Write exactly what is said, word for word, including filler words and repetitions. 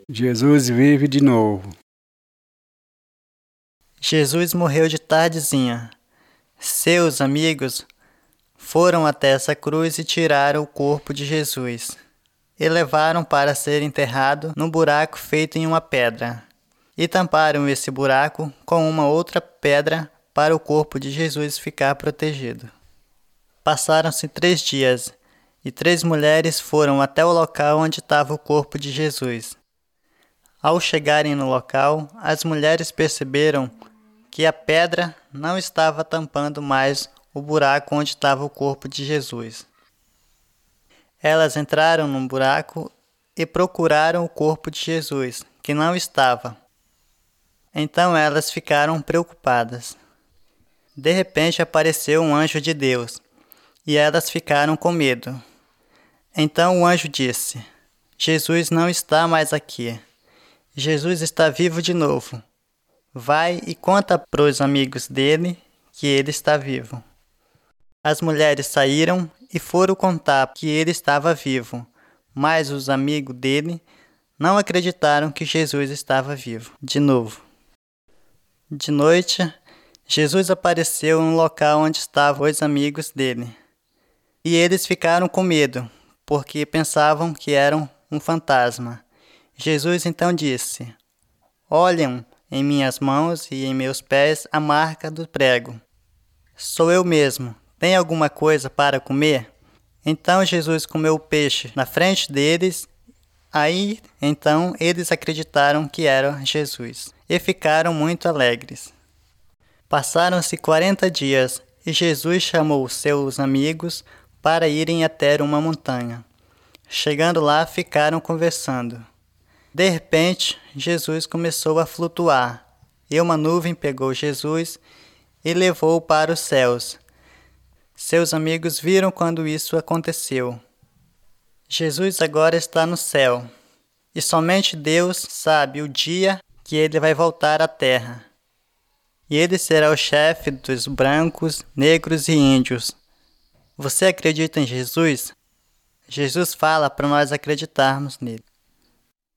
Jesus vive de novo. Jesus morreu de tardezinha. Seus amigos foram até essa cruz e tiraram o corpo de Jesus e levaram para ser enterrado num buraco feito em uma pedra. E tamparam esse buraco com uma outra pedra para o corpo de Jesus ficar protegido. Passaram-se três dias e três mulheres foram até o local onde estava o corpo de Jesus. Ao chegarem no local, as mulheres perceberam que a pedra não estava tampando mais o buraco onde estava o corpo de Jesus. Elas entraram no buraco e procuraram o corpo de Jesus, que não estava. Então elas ficaram preocupadas. De repente apareceu um anjo de Deus, e elas ficaram com medo. Então o anjo disse: Jesus não está mais aqui. Jesus está vivo de novo. Vai e conta para os amigos dele que ele está vivo. As mulheres saíram e foram contar que ele estava vivo, mas os amigos dele não acreditaram que Jesus estava vivo de novo. De noite, Jesus apareceu no local onde estavam os amigos dele. E eles ficaram com medo, porque pensavam que eram um fantasma. Jesus então disse: Olhem em minhas mãos e em meus pés a marca do prego. Sou eu mesmo. Tem alguma coisa para comer? Então Jesus comeu o peixe na frente deles. Aí, então, eles acreditaram que era Jesus e ficaram muito alegres. Passaram-se quarenta dias e Jesus chamou seus amigos para irem até uma montanha. Chegando lá, ficaram conversando. De repente, Jesus começou a flutuar, e uma nuvem pegou Jesus e levou-o para os céus. Seus amigos viram quando isso aconteceu. Jesus agora está no céu, e somente Deus sabe o dia que ele vai voltar à terra. E ele será o chefe dos brancos, negros e índios. Você acredita em Jesus? Jesus fala para nós acreditarmos nele.